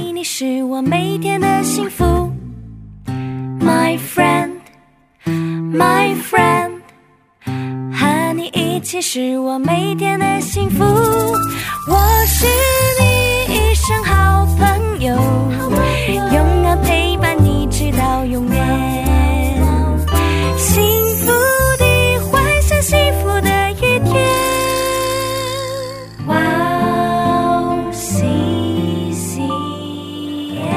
你是我每天的幸福 My friend My friend 和你一起是我每天的幸福，我是你一生好朋友，永远陪伴你直到永远，幸福的幻想，幸福的一天，哇哦西西耶。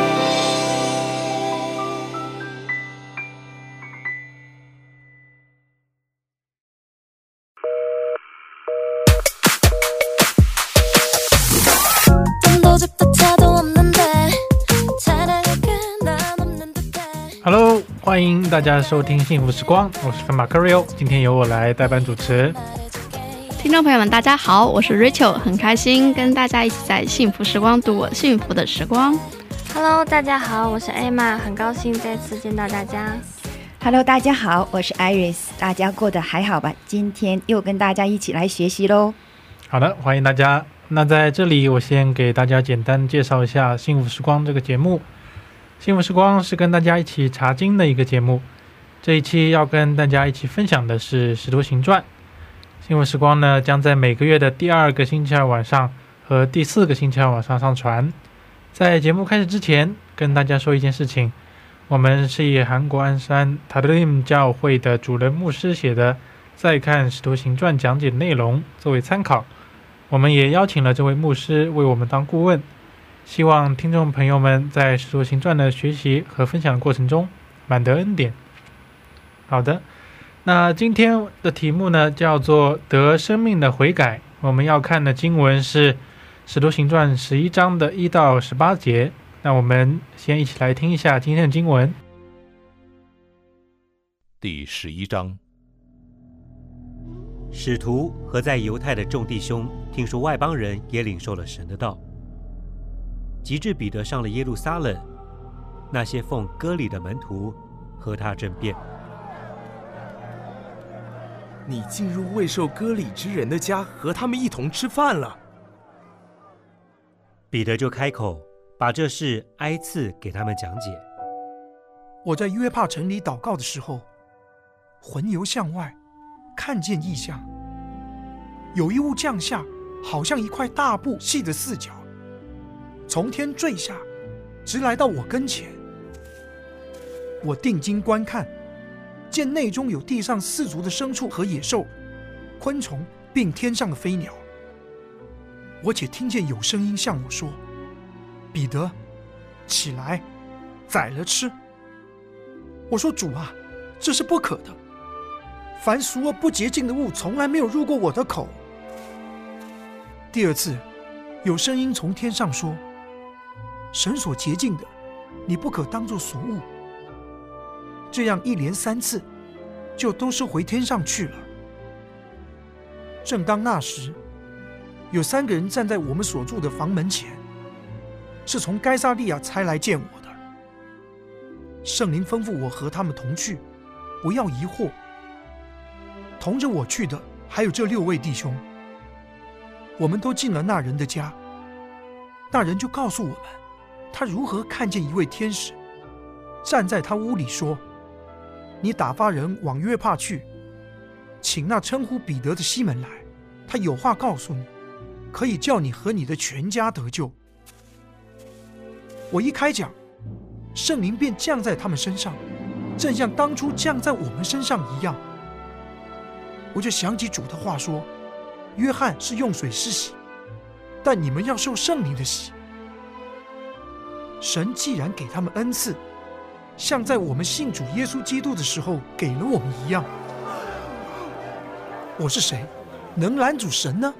Hello， 欢迎大家收听幸福时光，我是马克 Rio， 今天由我来代班主持。 听众朋友们大家好，我是 Rachel， 很开心跟大家一起在幸福时光度我幸福的时光。 Hello， 大家好，我是 Emma， 很高兴再次见到大家。 Hello， 大家好，我是 Iris， 大家过得还好吧？今天又跟大家一起来学习咯。 好的，欢迎大家。那在这里我先给大家简单介绍一下幸福时光这个节目。幸福时光是跟大家一起查经的一个节目，这一期要跟大家一起分享的是《使徒行传》。幸福时光呢，将在每个月的第2个星期二晚上和第4个星期二晚上上传。在节目开始之前，跟大家说一件事情，我们是以韩国鞍山塔德林教会的主任牧师写的《再看使徒行传》讲解内容作为参考，我们也邀请了这位牧师为我们当顾问，希望听众朋友们在使徒行传的学习和分享的过程中满得恩典。好的，那今天的题目呢叫做得生命的悔改，我们要看的经文是使徒行传11章的1到18节。那我们先一起来听一下今天的经文。 第11章， 使徒和在犹太的众弟兄听说外邦人也领受了神的道，及至彼得上了耶路撒冷，那些奉割礼的门徒和他争辩。 你进入未受割礼之人的家，和他们一同吃饭了。 彼得就开口，把这事挨次给他们讲解。 我在约帕城里祷告的时候，魂游向外，看见异象，有一物降下，好像一块大布细的4角，从天坠下，直来到我跟前。我定睛观看，见内中有地上4足的牲畜和野兽、昆虫，并天上的飞鸟。我且听见有声音向我说：彼得，起来，宰了吃。我说：主啊，这是不可的，凡俗而不洁净的物，从来没有入过我的口。第2次，有声音从天上说：神所洁净的，你不可当作俗物。这样一连3次，就都收回天上去了。正当那时，有3个人站在我们所住的房门前，是从该撒利亚差来见我的。圣灵吩咐我和他们同去，不要疑惑。同着我去的还有这6位弟兄。我们都进了那人的家，那人就告诉我们，他如何看见一位天使站在他屋里说：你打发人往约帕去，请那称呼彼得的西门来，他有话告诉你，可以叫你和你的全家得救。我一开讲，圣灵便降在他们身上，正像当初降在我们身上一样。我就想起主的话说：约翰是用水施洗，但你们要受圣灵的洗。神既然给他们恩赐，像在我们信主耶稣基督的时候给了我们一样。我是谁，能拦阻神呢？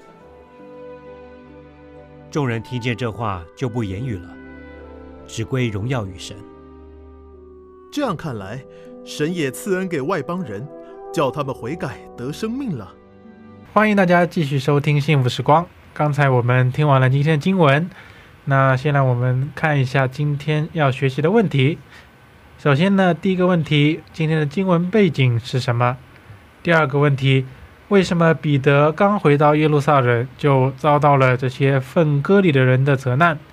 众人听见这话，就不言语了，只归荣耀与神。 这样看来，神也赐恩给外邦人，叫他们悔改得生命了。 欢迎大家继续收听幸福时光。刚才我们听完了今天的经文，那先让我们看一下今天要学习的问题。首先呢，第一个问题，今天的经文背景是什么？第二个问题，为什么彼得刚回到耶路撒冷就遭到了这些奉割礼的人的责难？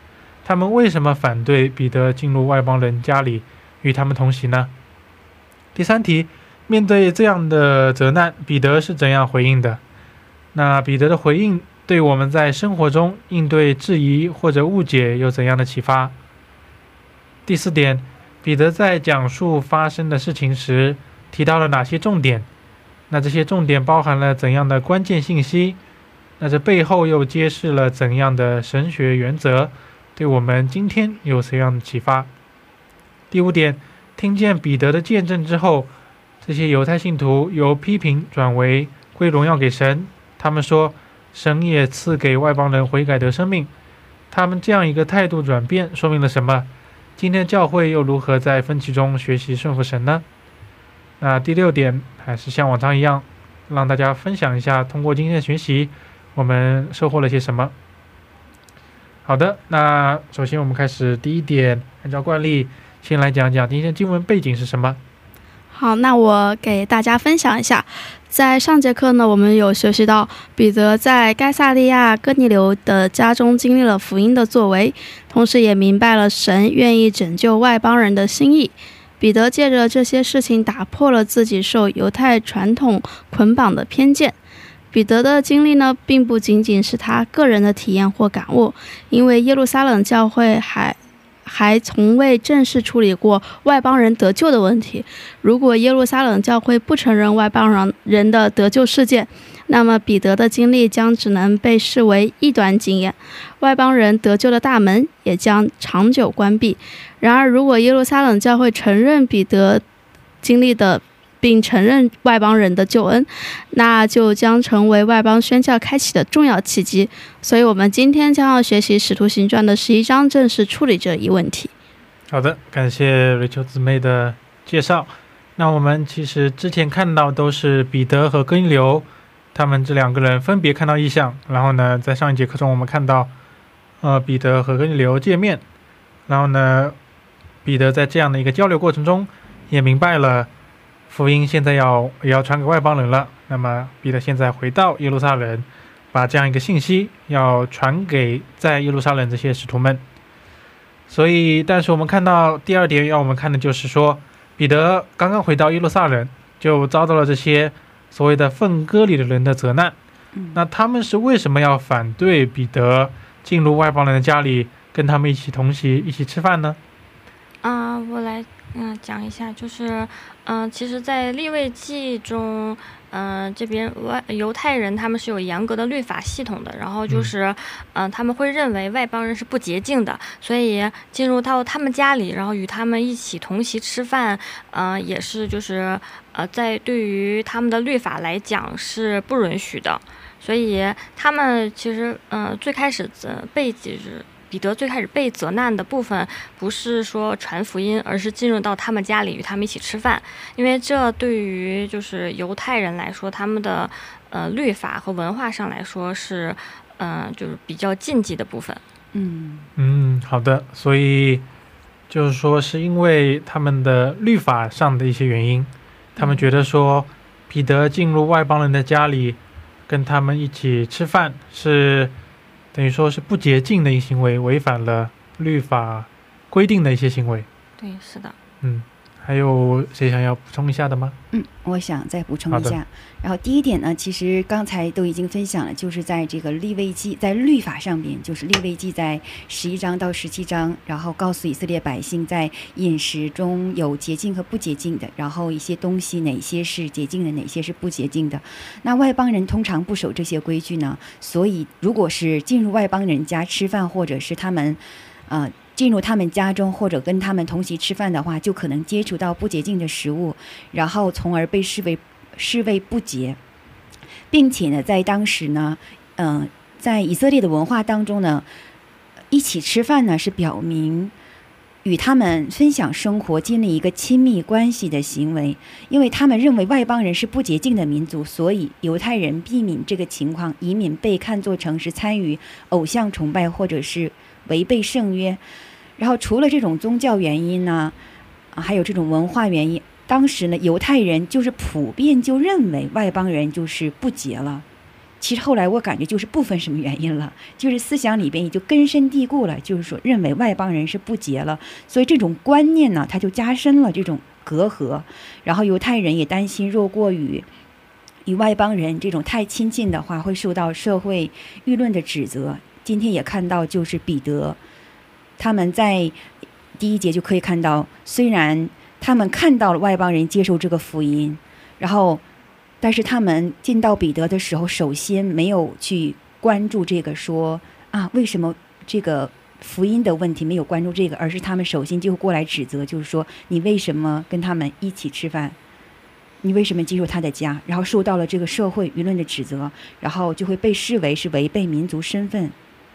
他们为什么反对彼得进入外邦人家里与他们同席呢？第三题，面对这样的责难，彼得是怎样回应的？那彼得的回应对我们在生活中应对质疑或者误解有怎样的启发？第四点，彼得在讲述发生的事情时提到了哪些重点？那这些重点包含了怎样的关键信息？那这背后又揭示了怎样的神学原则？对我们今天有怎样的启发？第五点，听见彼得的见证之后，这些犹太信徒由批评转为归荣耀给神。他们说，神也赐给外邦人悔改得生命。他们这样一个态度转变说明了什么？今天教会又如何在分歧中学习顺服神呢？那第六点，还是像往常一样，让大家分享一下通过今天的学习我们收获了些什么。好的，那首先我们开始第一点，按照惯例先来讲讲今天经文背景是什么。 好，那我给大家分享一下。在上节课呢，我们有学习到彼得在该撒利亚哥尼流的家中经历了福音的作为，同时也明白了神愿意拯救外邦人的心意。彼得借着这些事情打破了自己受犹太传统捆绑的偏见。彼得的经历呢，并不仅仅是他个人的体验或感悟，因为耶路撒冷教会还从未正式处理过外邦人得救的问题。如果耶路撒冷教会不承认外邦人的得救事件，那么彼得的经历将只能被视为异端经验，外邦人得救的大门也将长久关闭。然而，如果耶路撒冷教会承认彼得经历的并承认外邦人的救恩，那就将成为外邦宣教开启的重要契机。所以我们今天将要学习使徒行传的11章，正式处理这一问题。 好的，感谢瑞秋姊妹的介绍。那我们其实之前看到都是彼得和哥尼流他们这两个人分别看到异象，然后呢在上一节课中我们看到彼得和哥尼流见面，然后呢彼得在这样的一个交流过程中也明白了福音现在也要传给外邦人了。那么彼得现在回到耶路撒冷，把这样一个信息要传给在耶路撒冷这些使徒们。所以但是我们看到第二点要我们看的就是说，彼得刚刚回到耶路撒冷就遭到了这些所谓的奉割礼的人的责难。那他们是为什么要反对彼得进入外邦人的家里跟他们一起同席一起吃饭呢？ 我来讲一下，就是其实在利未记中，这边犹太人他们是有严格的律法系统的，然后就是他们会认为外邦人是不洁净的，所以进入到他们家里，然后与他们一起同席吃饭，也是就是在对于他们的律法来讲是不允许的。所以他们其实最开始彼得最开始被责难的部分不是说传福音，而是进入到他们家里与他们一起吃饭，因为这对于就是犹太人来说，他们的律法和文化上来说是就是比较禁忌的部分。 好的，所以就是说是因为他们的律法上的一些原因，他们觉得说彼得进入外邦人的家里跟他们一起吃饭是等于说是不洁净的一个行为，违反了律法规定的一些行为。 对，是的。 还有谁想要补充一下的吗？ 我想再补充一下。然后第一点呢，其实刚才都已经分享了，就是在这个利未记在律法上边，就是利未记在11章到17章，然后告诉以色列百姓在饮食中有洁净和不洁净的，然后一些东西哪些是洁净的，哪些是不洁净的。那外邦人通常不守这些规矩呢，所以如果是进入外邦人家吃饭，或者是他们进入他们家中或者跟他们同席吃饭的话，就可能接触到不洁净的食物，然后从而被视为不洁。并且呢，在当时呢，在以色列的文化当中呢，一起吃饭呢是表明与他们分享生活、建立一个亲密关系的行为。因为他们认为外邦人是不洁净的民族，所以犹太人避免这个情况，以免被看作成是参与偶像崇拜或者是违背圣约。然后除了这种宗教原因呢，还有这种文化原因，当时呢犹太人就是普遍就认为外邦人就是不洁了， 其实后来我感觉就是不分什么原因了，就是思想里边也就根深蒂固了，就是说认为外邦人是不洁了，所以这种观念呢，它就加深了这种隔阂。然后犹太人也担心，若过与外邦人这种太亲近的话，会受到社会舆论的指责。今天也看到，就是彼得他们在第1节就可以看到，虽然他们看到了外邦人接受这个福音，然后但是他们见到彼得的时候，首先没有去关注这个说啊，为什么这个福音的问题没有关注这个，而是他们首先就过来指责，就是说你为什么跟他们一起吃饭，你为什么进入他的家，然后受到了这个社会舆论的指责，然后就会被视为是违背民族身份。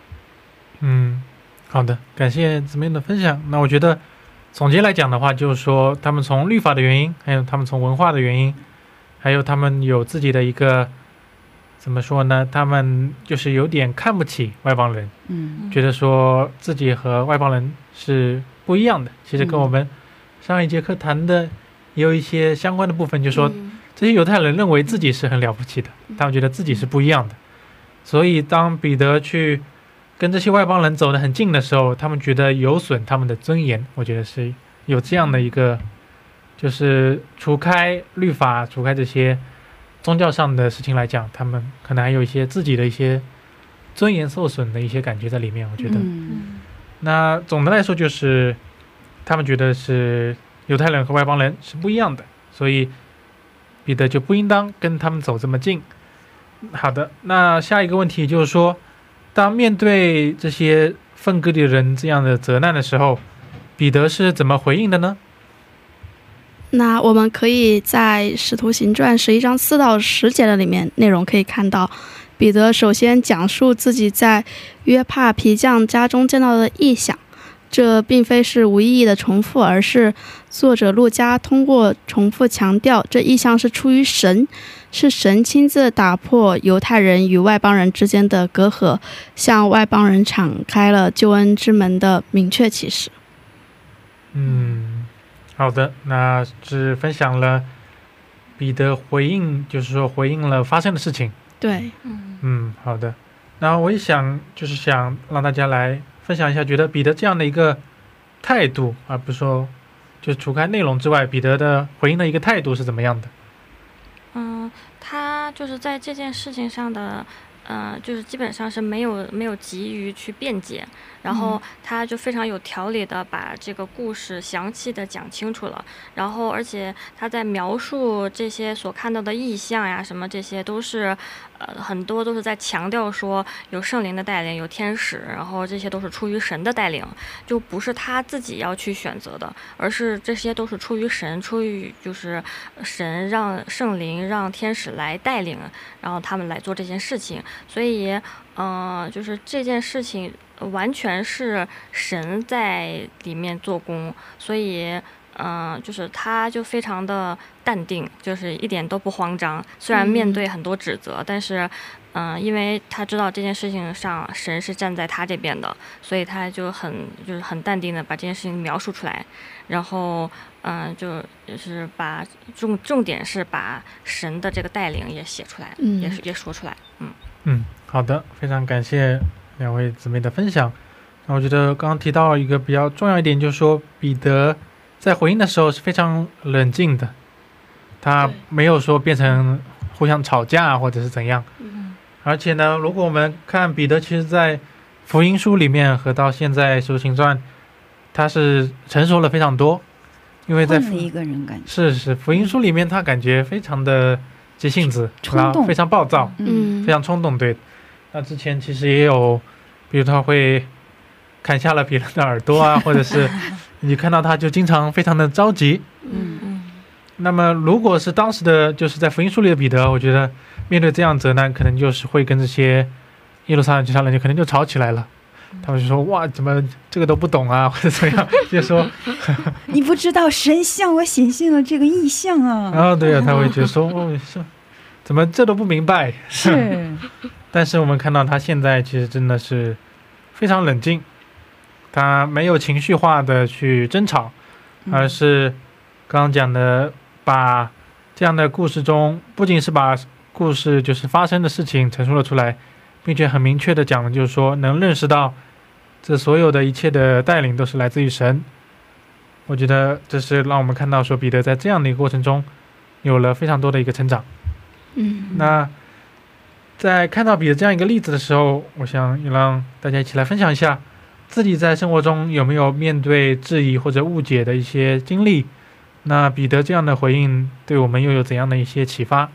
好的，感谢姊妹的分享。那我觉得总结来讲的话，就是说他们从律法的原因，还有他们从文化的原因，还有他们有自己的一个怎么说呢，他们就是有点看不起外邦人，觉得说自己和外邦人是不一样的。其实跟我们上一节课谈的也有一些相关的部分，就是说这些犹太人认为自己是很了不起的，他们觉得自己是不一样的，所以当彼得去跟这些外邦人走得很近的时候，他们觉得有损他们的尊严。我觉得是有这样的一个，就是除开律法，除开这些宗教上的事情来讲，他们可能还有一些自己的一些尊严受损的一些感觉在里面。我觉得那总的来说就是他们觉得是犹太人和外邦人是不一样的，所以彼得就不应当跟他们走这么近。好的，那下一个问题就是说，当面对这些奉割礼的人这样的责难的时候，彼得是怎么回应的呢？ 那我们可以在使徒行传11章4到10节的里面内容可以看到，彼得首先讲述自己在约帕皮匠家中见到的异象，这并非是无意义的重复，而是作者路加通过重复强调这异象是出于神，是神亲自打破犹太人与外邦人之间的隔阂，向外邦人敞开了救恩之门的明确启示。 好的，那是分享了彼得回应，就是说回应了发生的事情。 对， 好的。那我也想让大家来分享一下，觉得彼得这样的一个态度，而不是说就是除开内容之外，彼得的回应的一个态度是怎么样的？ 他就是在这件事情上的，就是基本上是没有急于去辩解，然后他就非常有条理的把这个故事详细的讲清楚了，然后而且他在描述这些所看到的异象呀什么，这些都是很多都是在强调说有圣灵的带领，有天使，然后这些都是出于神的带领，就不是他自己要去选择的，而是这些都是出于神，出于就是神让圣灵让天使来带领，然后他们来做这件事情。所以就是这件事情完全是神在里面做工，所以就是他就非常的淡定，就是一点都不慌张，虽然面对很多指责，但是因为他知道这件事情上神是站在他这边的，所以他就很淡定的把这件事情描述出来，然后就是把重点是把神的这个带领也写出来，也说出来。 好的，非常感谢两位姊妹的分享。那我觉得刚刚提到一个比较重要一点，就是说彼得在回应的时候是非常冷静的，他没有说变成互相吵架或者是怎样。而且呢，如果我们看彼得，其实在福音书里面和到现在使徒行传，他是成熟了非常多，因为在一个人感觉是福音书里面他感觉非常的急性子，然后非常暴躁，非常冲动。对，那之前其实也有，比如他会砍下了别人的耳朵啊，或者是你看到他就经常非常的着急。那么如果是当时的就是在福音书里的彼得，我觉得面对这样责难，可能就是会跟这些耶路撒冷人就可能就吵起来了。他们就说哇，怎么这个都不懂啊，或者怎么样，就说你不知道神向我显现了这个异象啊。 对啊，他会觉得说怎么这都不明白。 是但是我们看到他现在其实真的是非常冷静，他没有情绪化的去争吵，而是刚刚讲的把这样的故事中不仅是把故事就是发生的事情陈述了出来，并且很明确的讲了，就是说能认识到这所有的一切的带领都是来自于神。我觉得这是让我们看到说彼得在这样的一个过程中有了非常多的一个成长。那在看到彼得这样一个例子的时候，我想也让大家一起来分享一下自己在生活中有没有面对质疑或者误解的一些经历。那彼得这样的回应对我们又有怎样的一些启发？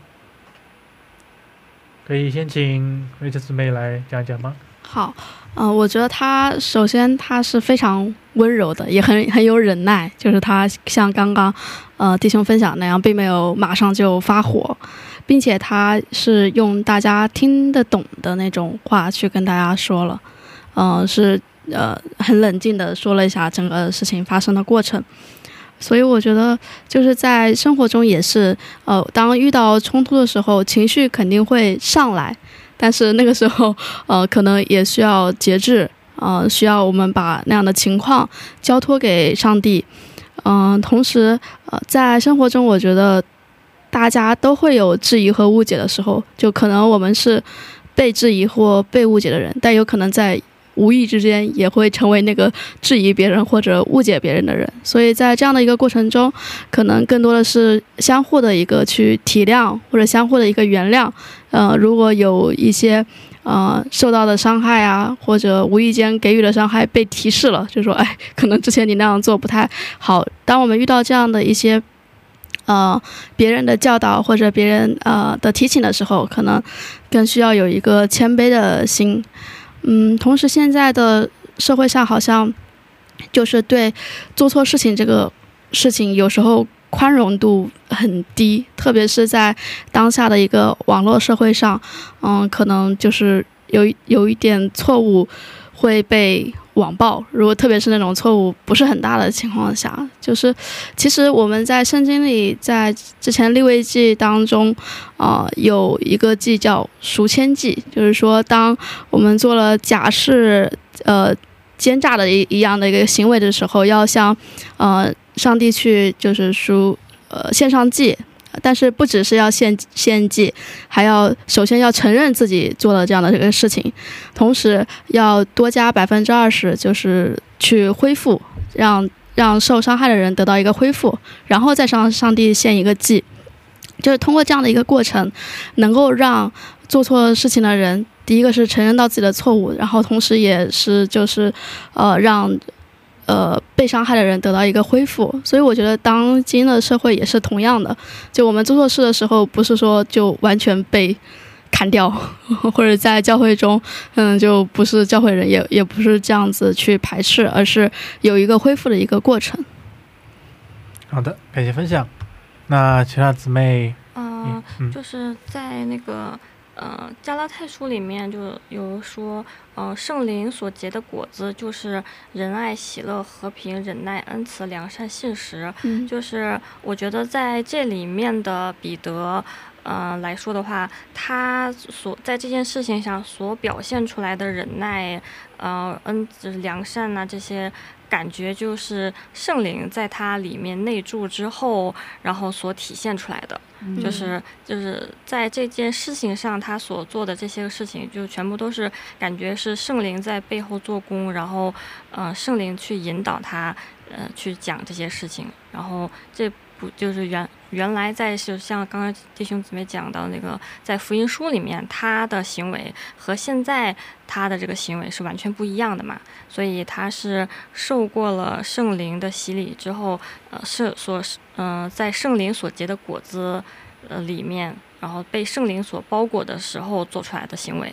可以先请瑞秋姊妹来讲一讲吗？ 好，我觉得他首先他是非常温柔的，也很有忍耐，就是他像刚刚弟兄分享那样，并没有马上就发火，并且他是用大家听得懂的那种话去跟大家说了，是很冷静的说了一下整个事情发生的过程。所以我觉得就是在生活中也是当遇到冲突的时候，情绪肯定会上来，但是那个时候可能也需要节制，需要我们把那样的情况交托给上帝。同时在生活中我觉得大家都会有质疑和误解的时候，就可能我们是被质疑或被误解的人，但有可能在无意之间也会成为那个质疑别人或者误解别人的人。所以在这样的一个过程中，可能更多的是相互的一个去体谅，或者相互的一个原谅。如果有一些受到的伤害啊，或者无意间给予的伤害被提示了，就说可能之前你那样做不太好。当我们遇到这样的一些别人的教导或者别人的提醒的时候，可能更需要有一个谦卑的心。同时现在的社会上好像就是对做错事情这个事情有时候宽容度很低，特别是在当下的一个网络社会上，可能就是有一点错误会被网暴，如果特别是那种错误不是很大的情况下，就是其实我们在圣经里，在之前利未记当中有一个记叫赎愆记，就是说当我们做了假释奸诈的一样的一个行为的时候，要向上帝去就是献上祭。但是不只是要献祭，还要首先要承认自己做了这样的这个事情，同时要多加20%，就是去恢复，让受伤害的人得到一个恢复，然后再向上帝献一个祭。就是通过这样的一个过程，能够让做错事情的人，第一个是承认到自己的错误，然后同时也是就是让被伤害的人得到一个恢复。所以我觉得当今的社会也是同样的，就我们做错事的时候，不是说就完全被砍掉，或者在教会中就不是教会人，也不是这样子去排斥，而是有一个恢复的一个过程。 好的，感谢分享。那其他姊妹就是在那个加拉太书里面就有说，圣灵所结的果子就是仁爱、喜乐、和平、忍耐、恩慈、良善、信实。就是我觉得在这里面的彼得来说的话，他在这件事情上所表现出来的忍耐、良善啊，这些感觉就是圣灵在他里面内住之后，然后所体现出来的。就是在这件事情上他所做的这些事情，就全部都是感觉是圣灵在背后做工，然后圣灵去引导他去讲这些事情。然后这不就是原来在就像刚刚弟兄姊妹讲到那个在福音书里面，他的行为和现在他的这个行为是完全不一样的嘛。所以他是受过了圣灵的洗礼之后，在圣灵所结的果子里面，然后被圣灵所包裹的时候做出来的行为。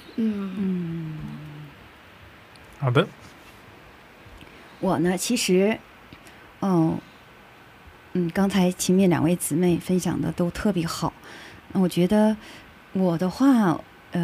好的。 我呢，其实刚才前面两位姊妹分享的都特别好。我觉得我的话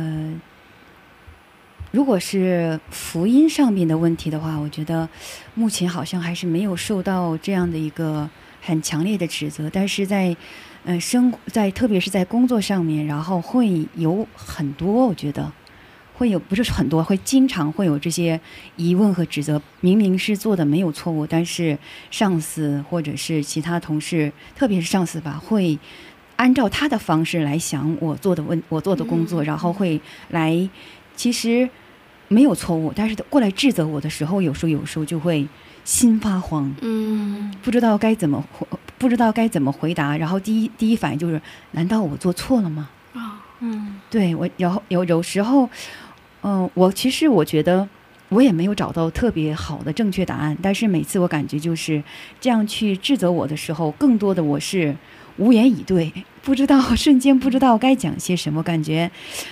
如果是福音上面的问题的话，我觉得目前好像还是没有受到这样的一个很强烈的指责，但是在特别是在工作上面，然后会有很多，我觉得会有，不是很多，会经常会有这些疑问和指责。明明是做的没有错误，但是上司或者是其他同事，特别是上司吧，会按照他的方式来想我做的工作，然后会来，其实没有错误，但是过来指责我的时候，有时候就会心发慌，不知道该怎么回答，然后第一反应就是难道我做错了吗？对，我有时候我其实我觉得我也没有找到特别好的正确答案，但是每次我感觉就是这样去指责我的时候，更多的我是无言以对，瞬间不知道该讲些什么，感觉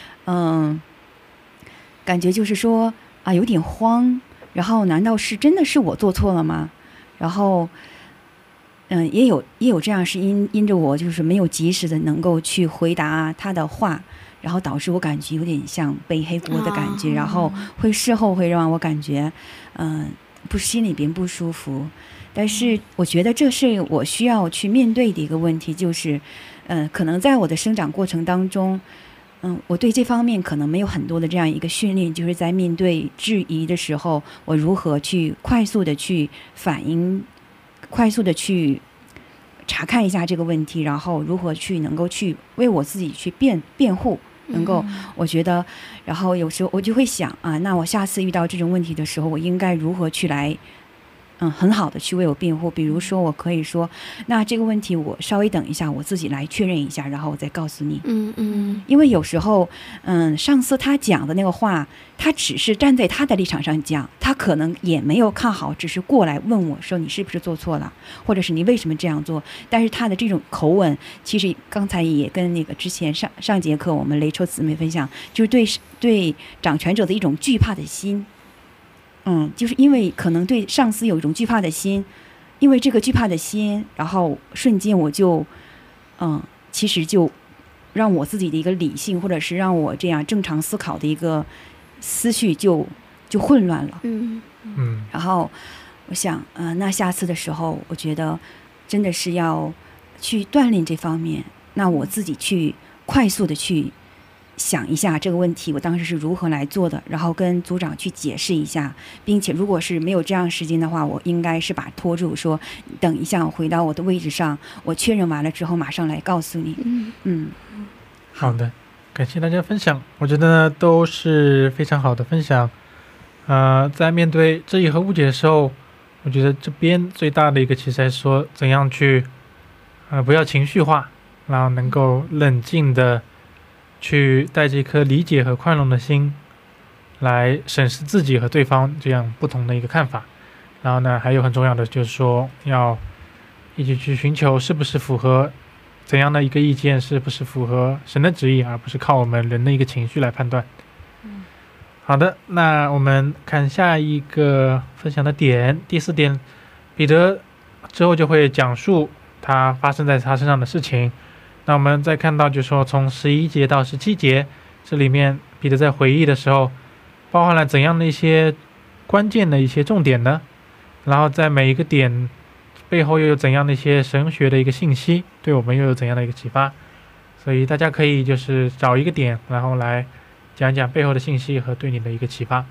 就是说啊有点慌，然后难道是真的是我做错了吗？然后也有这样是因着我就是没有及时的能够去回答他的话，然后导致我感觉有点像背黑锅的感觉，然后事后会让我感觉心里边不舒服。但是我觉得这是我需要去面对的一个问题，就是可能在我的生长过程当中，我对这方面可能没有很多的这样一个训练，就是在面对质疑的时候，我如何去快速的去反应，快速的去查看一下这个问题，然后如何去能够去为我自己去辩护，能够我觉得，然后有时候我就会想啊，那我下次遇到这种问题的时候，我应该如何去来很好的去为我辩护。比如说我可以说，那这个问题我稍微等一下，我自己来确认一下，然后我再告诉你。因为有时候上司他讲的那个话，他只是站在他的立场上讲，他可能也没有看好，只是过来问我说你是不是做错了，或者是你为什么这样做。但是他的这种口吻，其实刚才也跟那个之前上节课我们雷抽姊妹分享，就是对掌权者的一种惧怕的心。就是因为可能对上司有一种惧怕的心，因为这个惧怕的心，然后瞬间我就其实就让我自己的一个理性，或者是让我这样正常思考的一个思绪就混乱了。然后我想那下次的时候，我觉得真的是要去锻炼这方面，那我自己去快速的去想一下这个问题我当时是如何来做的，然后跟组长去解释一下，并且如果是没有这样时间的话，我应该是把拖住，说等一下我回到我的位置上，我确认完了之后马上来告诉你。 好的，感谢大家分享，我觉得都是非常好的分享。在面对质疑和误解的时候，我觉得这边最大的一个其实还是说怎样去不要情绪化，然后能够冷静的去带着一颗理解和宽容的心来审视自己和对方这样不同的一个看法。然后呢，还有很重要的就是说要一起去寻求是不是符合怎样的一个意见，是不是符合神的旨意，而不是靠我们人的一个情绪来判断。好的，那我们看下一个分享的点，第4点，彼得之后就会讲述他发生在他身上的事情。那我们再看到就是说从11节到17节，这里面彼得在回忆的时候包含了怎样的一些关键的一些重点呢？然后在每一个点背后又有怎样的一些神学的一个信息，对我们又有怎样的一个启发。所以大家可以就是找一个点，然后来讲讲背后的信息和对你的一个启发。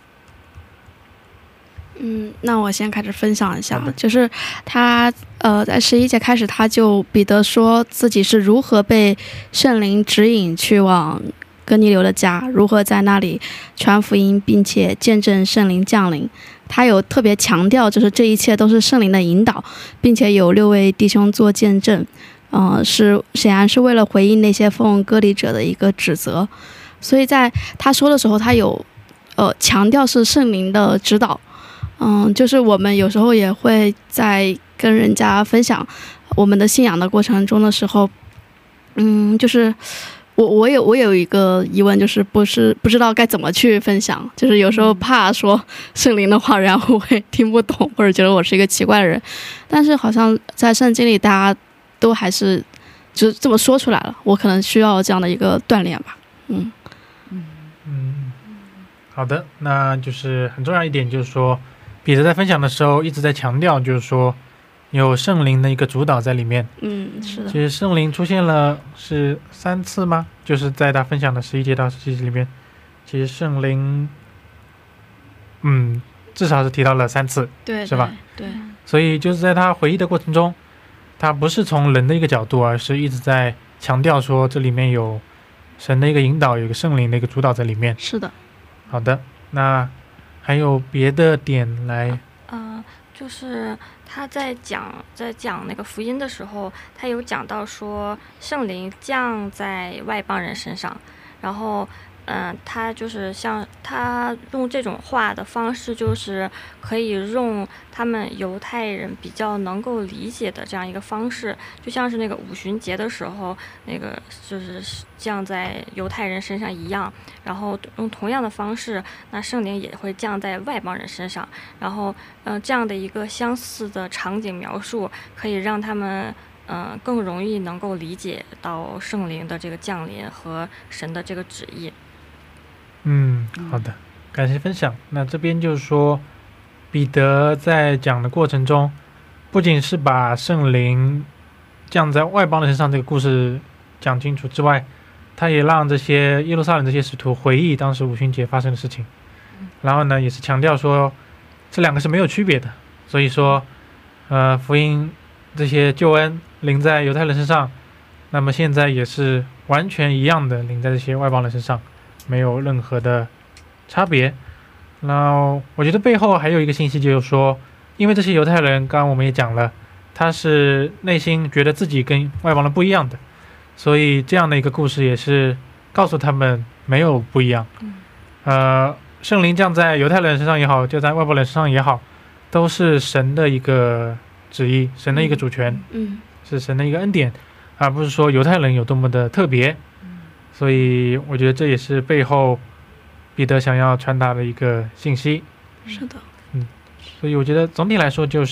那我先开始分享一下，就是他在11节开始，彼得说自己是如何被圣灵指引去往哥尼流的家，如何在那里传福音，并且见证圣灵降临。他有特别强调，就是这一切都是圣灵的引导，并且有6位弟兄做见证，显然是为了回应那些奉割礼者的一个指责。所以在他说的时候，他有强调是圣灵的指导。就是我们有时候也会在跟人家分享我们的信仰的过程中的时候，就是我有一个疑问，就是不知道该怎么去分享，就是有时候怕说圣灵的话，然后会听不懂，或者觉得我是一个奇怪的人。但是好像在圣经里，大家都还是就这么说出来了，我可能需要这样的一个锻炼吧。 好的，那就是很重要一点，就是说彼得在分享的时候一直在强调，就是说有圣灵的一个主导在里面。 是的。 其实圣灵出现了是3次吗？就是在他分享的11节到17节里面，其实圣灵至少是提到了3次， 对， 是吧？ 对。 所以就是在他回忆的过程中， 它不是从人的一个角度，而是一直在强调说这里面有神的一个引导，有一个圣灵的一个主导在里面。 是的。 好的，那还有别的点来？ 就是他在讲那个福音的时候，他有讲到说圣灵降在外邦人身上，然后他就是像他用这种话的方式，就是可以用他们犹太人比较能够理解的这样一个方式，就像是那个五旬节的时候，那个就是降在犹太人身上一样，然后用同样的方式，那圣灵也会降在外邦人身上，然后这样的一个相似的场景描述，可以让他们更容易能够理解到圣灵的这个降临和神的这个旨意。 好的，感谢分享。那这边就是说，彼得在讲的过程中，不仅是把圣灵降在外邦人身上这个故事讲清楚之外，他也让这些耶路撒冷这些使徒回忆当时五旬节发生的事情，然后呢，也是强调说这两个是没有区别的。所以说，福音这些救恩临在犹太人身上，那么现在也是完全一样的临在这些外邦人身上，没有任何的差别。那我觉得背后还有一个信息，就是说，因为这些犹太人，刚刚我们也讲了，他是内心觉得自己跟外邦人不一样的，所以这样的一个故事也是告诉他们没有不一样。圣灵降在犹太人身上也好，就在外邦人身上也好，都是神的一个旨意，神的一个主权，是神的一个恩典，而不是说犹太人有多么的特别。所以我觉得这也是背后彼得想要传达的一个信息。 是的。 所以我觉得总体来说就是，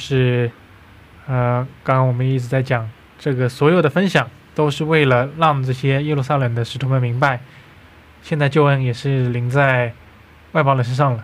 刚刚我们一直在讲这个所有的分享都是为了让这些耶路撒冷的使徒们明白，现在救恩也是临在外邦人身上了。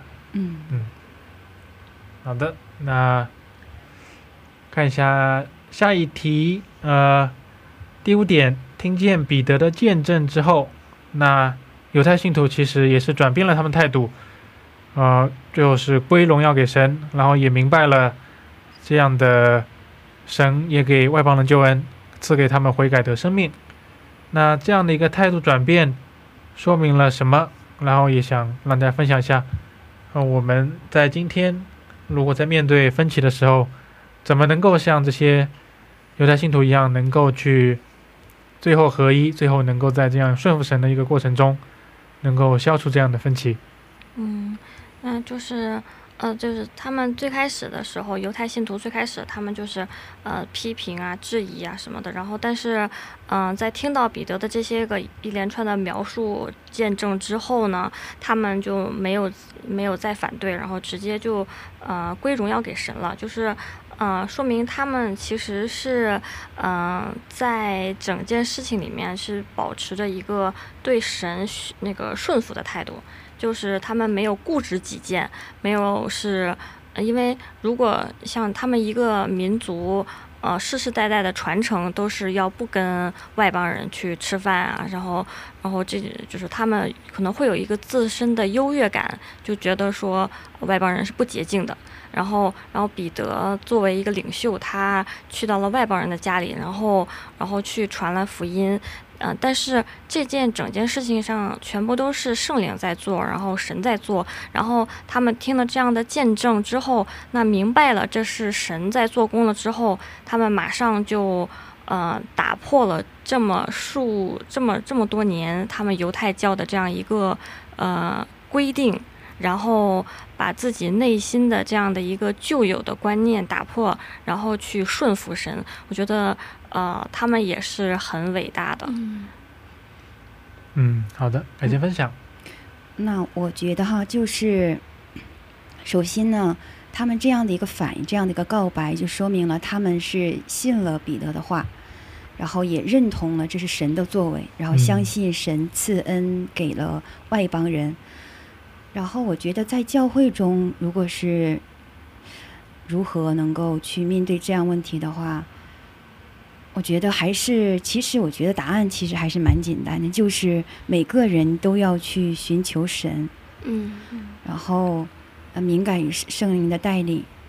好的，那看一下下一题，第5点，听见彼得的见证之后，那犹太信徒其实也是转变了他们态度，就是归荣耀给神，然后也明白了这样的神也给外邦人救恩，赐给他们悔改得生命。那这样的一个态度转变说明了什么？然后也想让大家分享一下，我们在今天如果在面对分歧的时候，怎么能够像这些犹太信徒一样，能够去最后合一，最后能够在这样顺服神的一个过程中，能够消除这样的分歧。 那就是他们最开始的时候，犹太信徒最开始他们就是批评啊、质疑啊什么的，然后但是在听到彼得的这些个一连串的描述见证之后呢，他们就没有再反对，然后直接就归荣耀给神了，就是说明他们其实是在整件事情里面是保持着一个对神那个顺服的态度。就是他们没有固执己见，没有是，因为如果像他们一个民族，世世代代的传承都是要不跟外邦人去吃饭啊，然后这就是他们可能会有一个自身的优越感，就觉得说外邦人是不洁净的。然后彼得作为一个领袖，他去到了外邦人的家里，然后去传了福音。但是整件事情上全部都是圣灵在做，然后神在做，然后他们听了这样的见证之后，那明白了这是神在做工了之后，他们马上就打破了这么多年他们犹太教的这样一个规定，然后把自己内心的这样的一个旧有的观念打破，然后去顺服神。我觉得他们也是很伟大的。 好的，感谢分享。 那我觉得就是首先呢，他们这样的一个反应，这样的一个告白，就说明了他们是信了彼得的话，然后也认同了这是神的作为，然后相信神赐恩给了外邦人。然后我觉得在教会中，如果是如何能够去面对这样问题的话，我觉得其实我觉得答案其实还是蛮简单的，就是每个人都要去寻求神，然后敏感于圣灵的带领，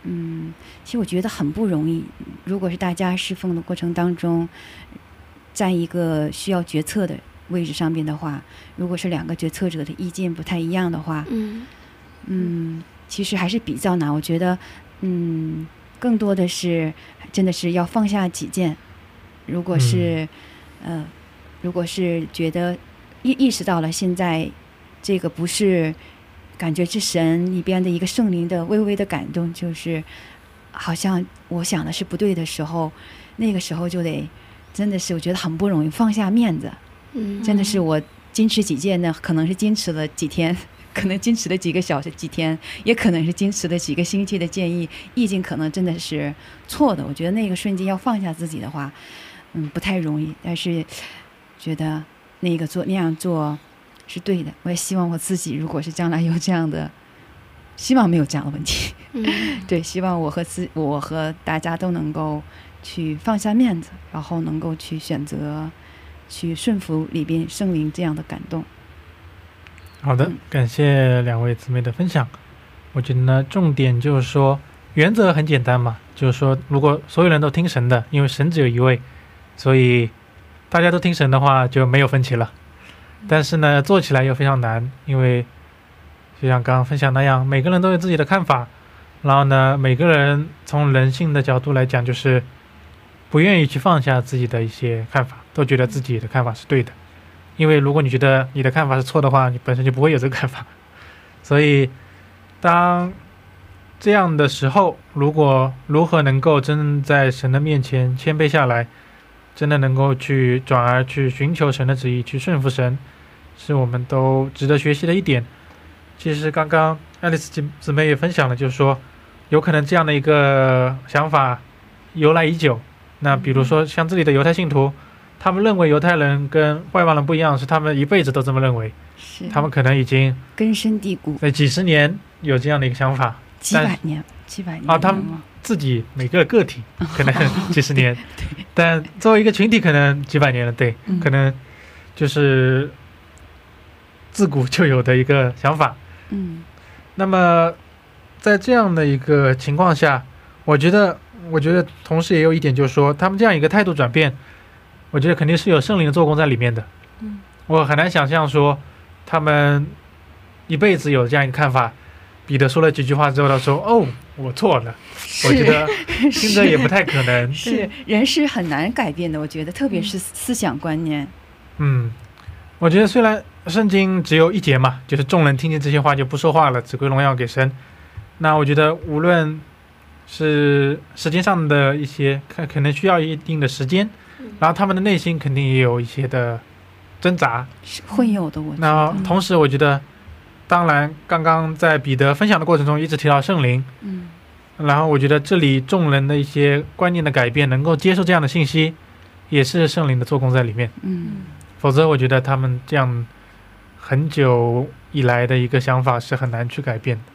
其实我觉得很不容易。如果是大家侍奉的过程当中，在一个需要决策的位置上边的话，如果是2个决策者的意见不太一样的话，其实还是比较难。我觉得，更多的是真的是要放下己见。如果是，如果是觉得意识到了现在这个不是感觉是神里边的一个圣灵的微微的感动，就是好像我想的是不对的时候，那个时候就得真的是我觉得很不容易放下面子。真的是我坚持己见呢，可能是坚持了几天，可能坚持了几个小时几天，也可能是坚持了几个星期的建议意见可能真的是错的。我觉得那个瞬间要放下自己的话，不太容易，但是觉得那样做是对的。我也希望我自己如果是将来有这样的，希望没有这样的问题。对，希望我和大家都能够去放下面子，然后能够去选择去顺服里边圣灵这样的感动。 好的，感谢2位姊妹的分享。我觉得呢，重点就是说原则很简单嘛，就是说如果所有人都听神的，因为神只有一位，所以大家都听神的话就没有分歧了。但是呢，做起来又非常难，因为就像刚刚分享那样，每个人都有自己的看法，然后呢，每个人从人性的角度来讲，就是不愿意去放下自己的一些看法，都觉得自己的看法是对的。因为如果你觉得你的看法是错的话，你本身就不会有这个看法。所以当这样的时候，如何能够真在神的面前谦卑下来，真的能够去转而去寻求神的旨意，去顺服神，是我们都值得学习的一点。其实刚刚爱丽丝姊妹也分享了，就是说有可能这样的一个想法由来已久。那比如说像这里的犹太信徒，他们认为犹太人跟外邦人不一样，是他们一辈子都这么认为，他们可能已经根深蒂固， 在几十年有这样的一个想法， 几百年他们自己每个个体可能几十年但作为一个群体可能几百年了。对，可能就是自古就有的一个想法。那么在这样的一个情况下，我觉得同时也有一点，就是说他们这样一个态度转变，我觉得肯定是有圣灵的做工在里面的。我很难想象说他们一辈子有这样一个看法，彼得说了几句话之后他说哦我错了，我觉得听着也不太可能。 是人是很难改变的，我觉得特别是思想观念。 我觉得虽然圣经只有1节嘛，就是众人听见这些话就不说话了，只归荣耀给神。那我觉得无论是时间上的一些可能需要一定的时间，然后他们的内心肯定也有一些的挣扎， 会有的。 那同时我觉得当然刚刚在彼得分享的过程中一直提到圣灵，然后我觉得这里众人的一些观念的改变，能够接受这样的信息，也是圣灵的做工在里面。否则我觉得他们这样很久以来的一个想法是很难去改变的。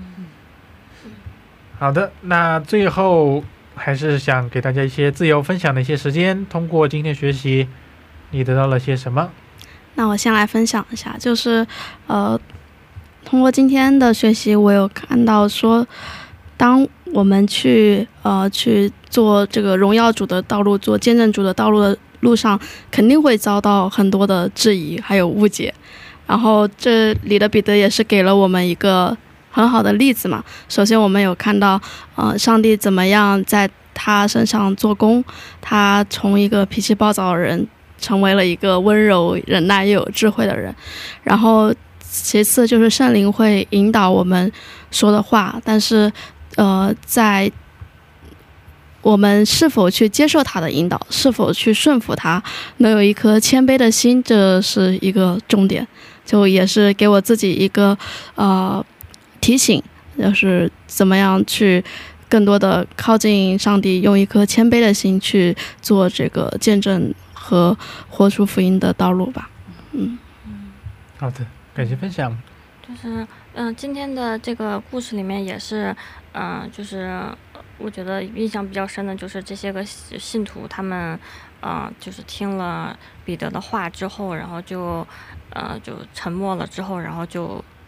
好的，那最后还是想给大家一些自由分享的一些时间，通过今天学习你得到了些什么？ 那我先来分享一下，就是通过今天的学习，我有看到说，当我们去做这个荣耀主的道路，做见证主的道路的路上，肯定会遭到很多的质疑还有误解。然后这里的彼得也是给了我们一个很好的例子嘛。首先我们有看到上帝怎么样在他身上做工，他从一个脾气暴躁的人成为了一个温柔忍耐又有智慧的人。然后其次就是圣灵会引导我们说的话，但是在我们是否去接受他的引导，是否去顺服他，能有一颗谦卑的心，这是一个重点。就也是给我自己一个提醒，就是怎么样去更多的靠近上帝，用一颗谦卑的心去做这个见证和活出福音的道路吧。 好的，感谢分享。 就是今天的这个故事里面也是就是我觉得印象比较深的就是这些个信徒他们就是听了彼得的话之后，然后就沉默了之后，然后就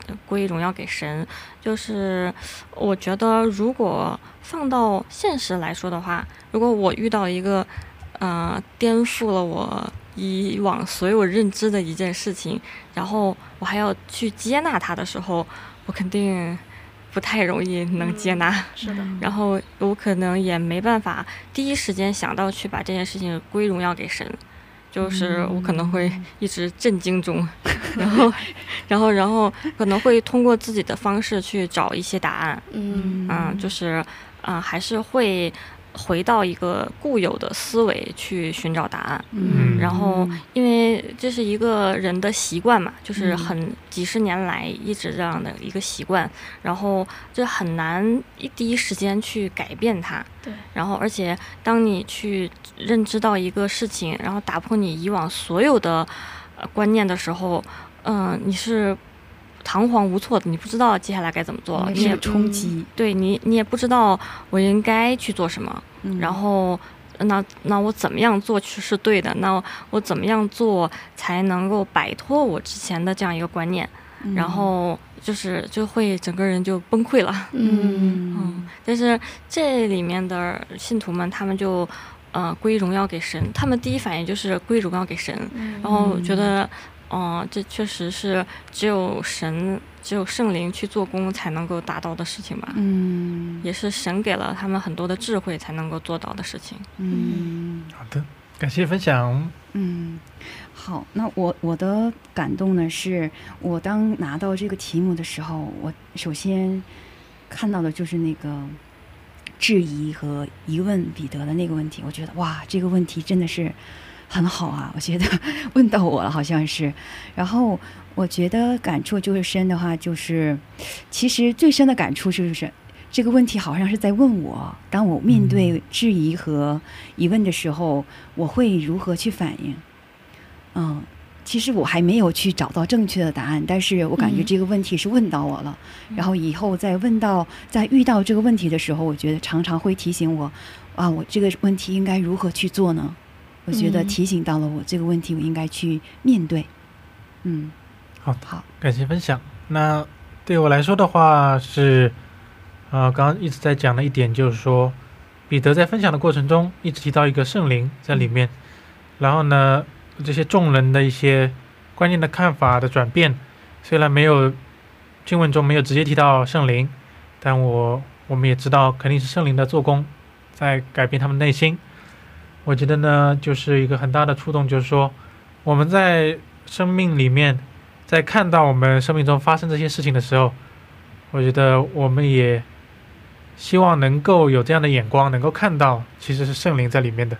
归荣耀给神。就是我觉得如果放到现实来说的话，如果我遇到一个颠覆了我以往所有认知的一件事情，然后我还要去接纳它的时候，我肯定不太容易能接纳。 是的。 然后我可能也没办法第一时间想到去把这件事情归荣耀给神，就是我可能会一直震惊中，然后可能会通过自己的方式去找一些答案。就是还是会回到一个固有的思维去寻找答案。然后因为这是一个人的习惯嘛，就是几十年来一直这样的一个习惯，然后这很难第一时间去改变它。 对。 然后而且当你去认知到一个事情，然后打破你以往所有的观念的时候，你是彷徨无措的，你不知道接下来该怎么做， 你也冲击。 对，你也不知道我应该去做什么。然后那我怎么样做是对的，那我怎么样做才能够摆脱我之前的这样一个观念。然后就会整个人就崩溃了。但是这里面的信徒们他们就归荣耀给神，他们第一反应就是归荣耀给神。然后觉得这确实是只有圣灵去做工才能够达到的事情吧。也是神给了他们很多的智慧才能够做到的事情。 好的，感谢分享。 好，那我的感动呢，是我当拿到这个题目的时候，我首先看到的就是那个质疑和疑问彼得的那个问题。我觉得哇，这个问题真的是很好啊，我觉得问到我了好像是。然后我觉得感触就是深的话，就是其实最深的感触就是这个问题好像是在问我，当我面对质疑和疑问的时候，我会如何去反应。其实我还没有去找到正确的答案，但是我感觉这个问题是问到我了。然后以后在遇到这个问题的时候，我觉得常常会提醒我我这个问题应该如何去做呢？我觉得提醒到了我这个问题，我应该去面对。 好，感谢分享。那对我来说的话是，刚刚一直在讲的一点就是说，彼得在分享的过程中一直提到一个圣灵在里面，然后呢，这些众人的一些观念的看法的转变，虽然经文中没有直接提到圣灵，但我们也知道肯定是圣灵的做工在改变他们内心。我觉得呢，就是一个很大的触动，就是说我们在生命里面，在看到我们生命中发生这些事情的时候，我觉得我们也希望能够有这样的眼光，能够看到其实是圣灵在里面的。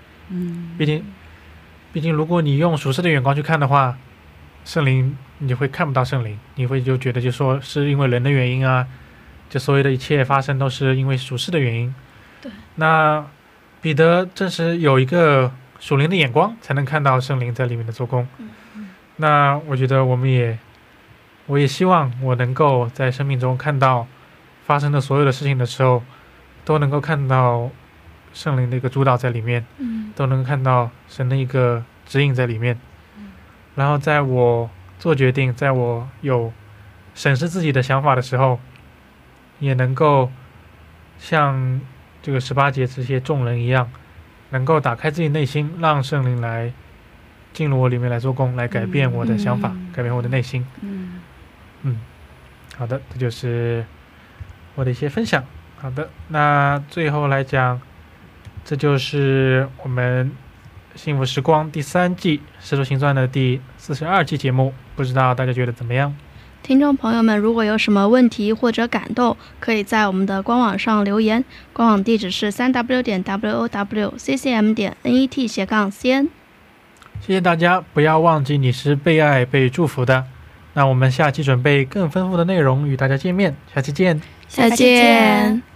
毕竟如果你用属世的眼光去看的话，圣灵你会看不到圣灵，你会就觉得就说是因为人的原因啊，就所有的一切发生都是因为属世的原因。 对。 那彼得正是有一个属灵的眼光，才能看到圣灵在里面的做工。那我觉得我也希望我能够在生命中看到发生的所有的事情的时候，都能够看到圣灵的一个主导在里面，都能看到神的一个指引在里面。然后在我做决定，在我有审视自己的想法的时候，也能够像这个18节这些众人一样，能够打开自己内心，让圣灵来进入我里面来做工，来改变我的想法，改变我的内心。好的，这就是我的一些分享。好的，那最后来讲，这就是我们幸福时光第3季使徒行传的第42期节目，不知道大家觉得怎么样？ 听众朋友们，如果有什么问题或者感动，可以在我们的官网上留言，官网地址是www.ccm.net/cn。 谢谢大家，不要忘记你是被爱被祝福的。那我们下期准备更丰富的内容与大家见面，下期见。 再见。